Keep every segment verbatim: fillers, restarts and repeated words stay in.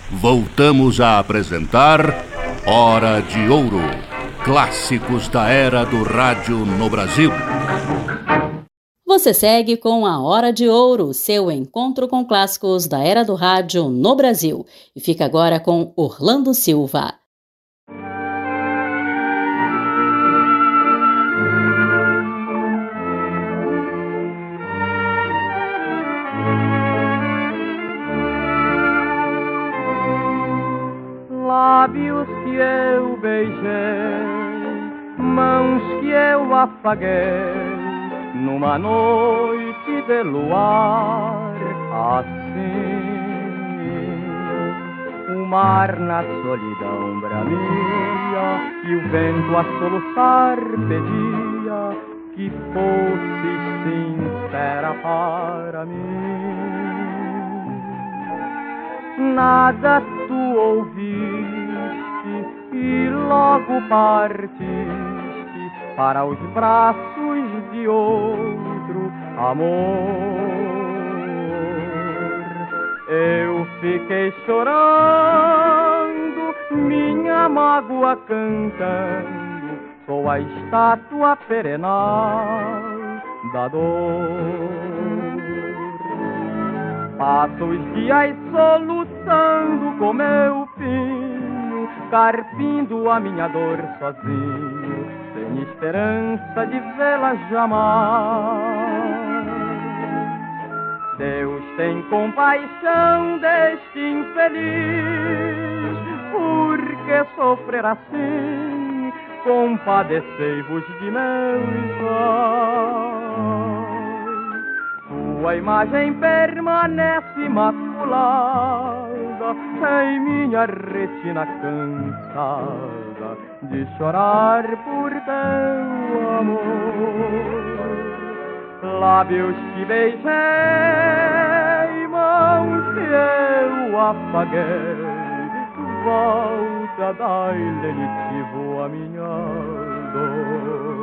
voltamos a apresentar Hora de Ouro, clássicos da era do rádio no Brasil. Você segue com a Hora de Ouro, seu encontro com clássicos da era do rádio no Brasil. E fica agora com Orlando Silva. Lábios que eu beijei, mãos que eu afaguei, numa noite de luar assim. O mar na solidão bramia e o vento a soluçar pedia que fosse sincera para mim. Nada tu ouviste e logo partiste para os braços de outro amor. Eu fiquei chorando, minha mágoa cantando, sou a estátua perenal da dor. Passo os dias soluçando com meu pinho, carpindo a minha dor sozinho, sem esperança de vê-la jamais. Deus tem compaixão deste infeliz, porque sofrer assim, compadecei-vos de meus olhos. Tua imagem permanece imaculada em minha retina cansada de chorar por teu amor. Lábios que beijei, mãos que eu apaguei, volta a dar lenitivo a minha dor.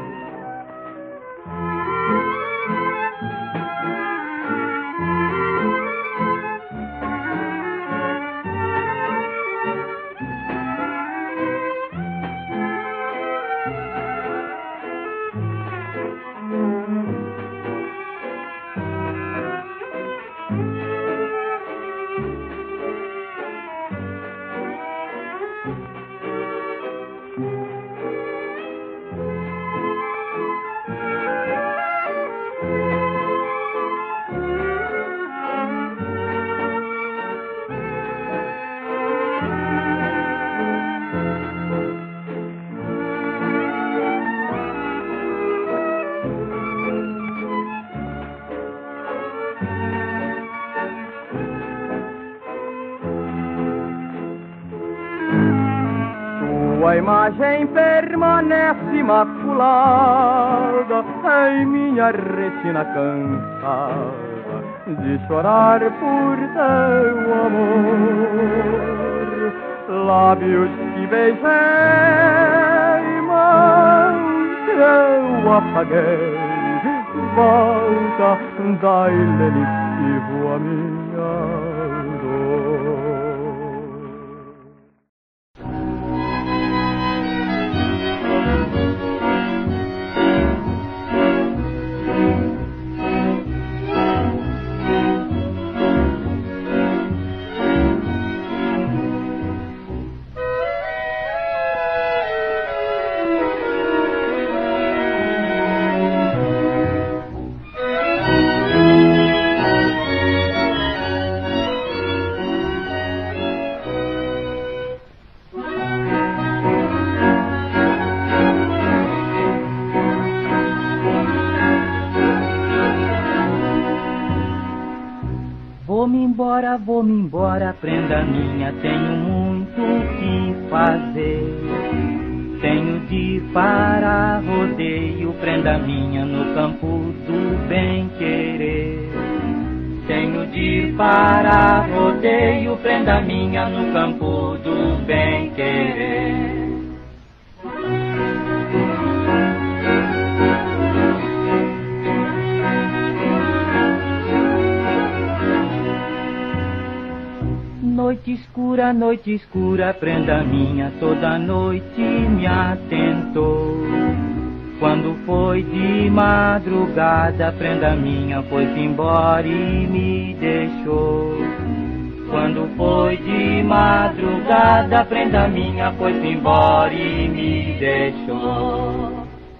Tua imagem permanece imaculada em minha retina cansada de chorar por teu amor. Lábios que beijei, mãos que eu apaguei, volta, dai lenitivo a minha dor. Vou-me embora, vou-me embora, prenda minha, tenho muito o que fazer. Tenho de ir para rodeio, prenda minha, no campo do bem-querer. Tenho de ir para rodeio, prenda minha, no campo do bem-querer. noite escura, noite escura, prenda minha toda noite me atentou. Quando foi de madrugada, prenda minha foi-se embora e me deixou. Quando foi de madrugada, prenda minha foi-se embora e me deixou.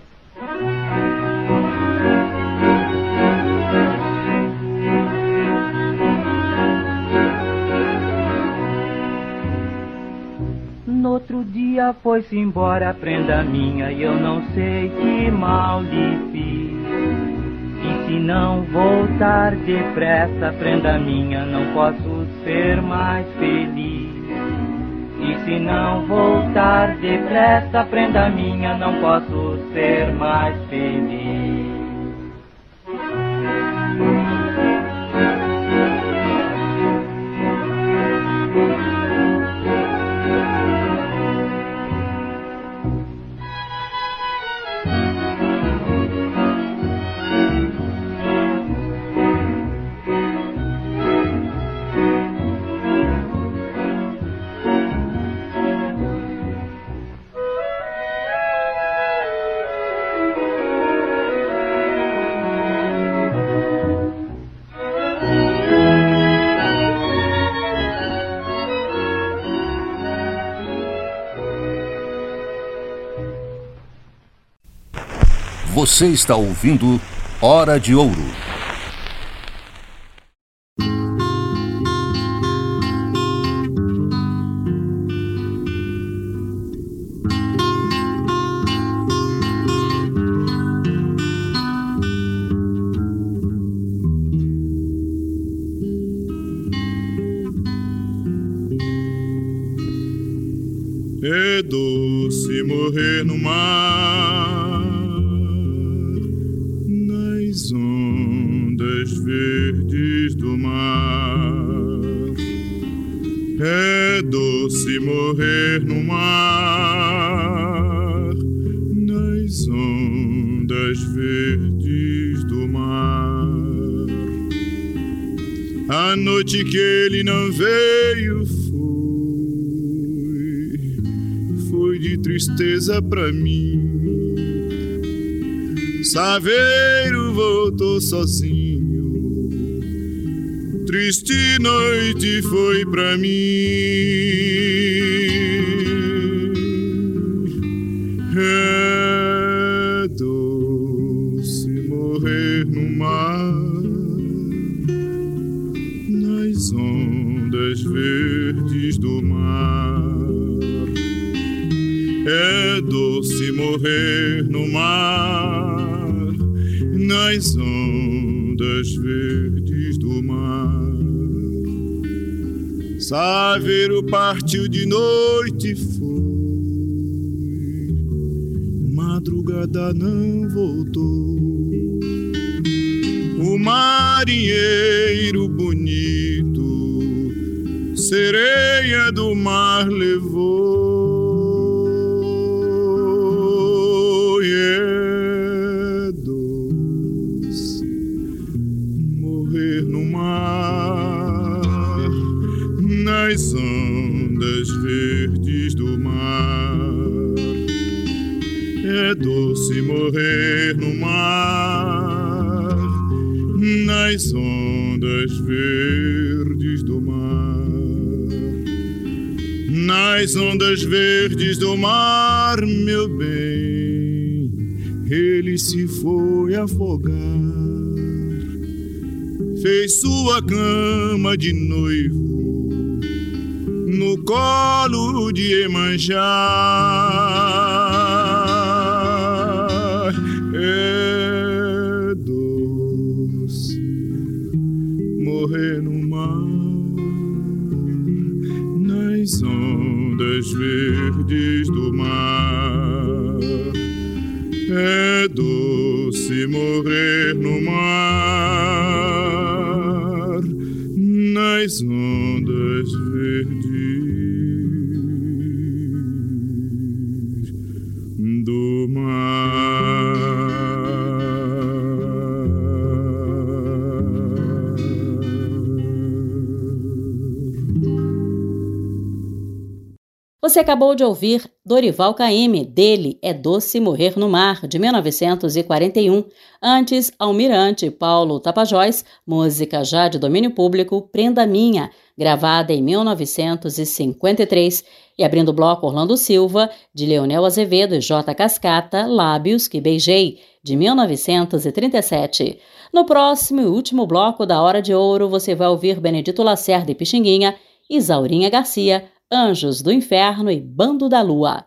No outro dia foi-se embora, prenda minha, e eu não sei que mal lhe fiz. E se não voltar depressa, prenda minha, não posso ser mais feliz. E se não voltar depressa, prenda minha, não posso ser mais feliz. Você está ouvindo Hora de Ouro. É doce morrer no mar, nas ondas verdes do mar. É doce morrer no mar, nas ondas verdes do mar. A noite que ele não veio de tristeza pra mim. Saveiro voltou sozinho, triste noite foi pra mim. É doce morrer no mar, nas ondas verdes do mar. É doce morrer no mar, nas ondas verdes do mar. Saveiro partiu de noite foi, madrugada não voltou. O marinheiro bonito, sereia do mar levou. É doce morrer no mar, nas ondas verdes do mar. É doce morrer no mar, nas ondas verdes do mar. Nas ondas verdes do mar, meu bem, ele se foi afogar. Fez sua cama de noivo no colo de Iemanjá. É doce morrer no mar, nas ondas verdes do mar. É doce morrer no mar, nas ondas verdes do mar. Você acabou de ouvir Dorival Caymmi, dele É Doce Morrer no Mar, de mil novecentos e quarenta e um. Antes, Almirante Paulo Tapajós, música já de domínio público, Prenda Minha, gravada em mil novecentos e cinquenta e três. E abrindo o bloco, Orlando Silva, de Leonel Azevedo e J. Cascata, Lábios que Beijei, de mil novecentos e trinta e sete. No próximo e último bloco da Hora de Ouro, você vai ouvir Benedito Lacerda e Pixinguinha, Isaurinha Garcia, Anjos do Inferno e Bando da Lua.